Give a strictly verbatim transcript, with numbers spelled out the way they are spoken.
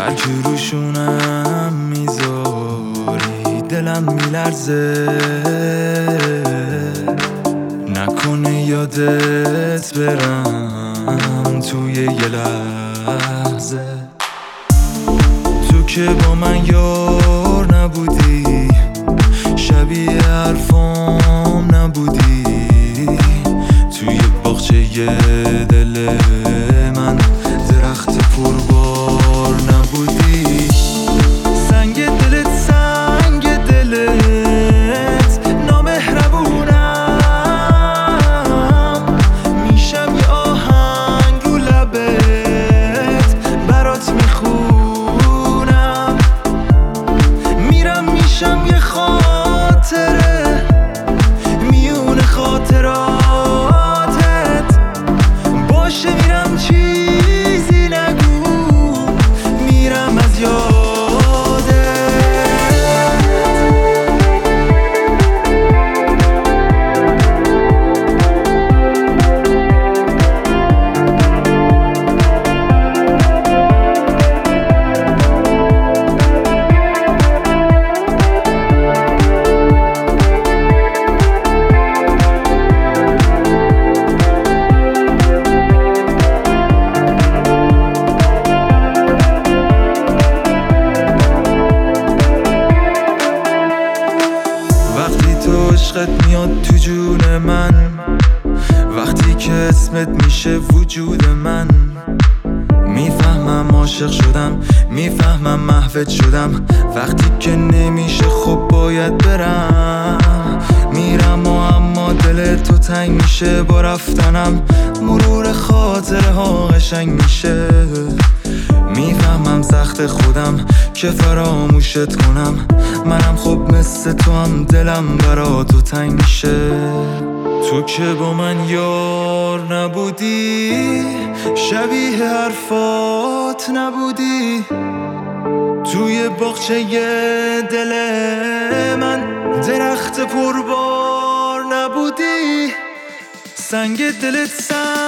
برکی روشونم میذاری دلم میلرزه، نکنه یادت برم توی یه لحظه. تو که با من یار نبودی، شبیه حرفام نبودی، توی باغچه دل من درخت پربار نبودی. سنگ دلت سنگ دلت نامهربونم، میشم یه آهنگ رو لبت برات میخونم، میرم میشم یه خاطره میون خاطراتت، باشه میرم چیزی نگو، میرم از یادت. وقتی تو عشقت میاد تو جون من، وقتی که اسمت میشه وجود من، میفهمم عاشق شدم، میفهمم محوت شدم. وقتی که نمیشه خب باید برم، میرم و اما دل تو تنگ میشه با رفتنم، مرور خاطره ها قشنگ میشه. میفهمم سخت خودم که فراموشت کنم، منم خب مثل تو هم دلم برا تو تنگ میشه. تو که با من یار نبودی، شبیه حرفات نبودی، توی باغچه دل من درخت پربار نبودی. سنگ دلت سنگ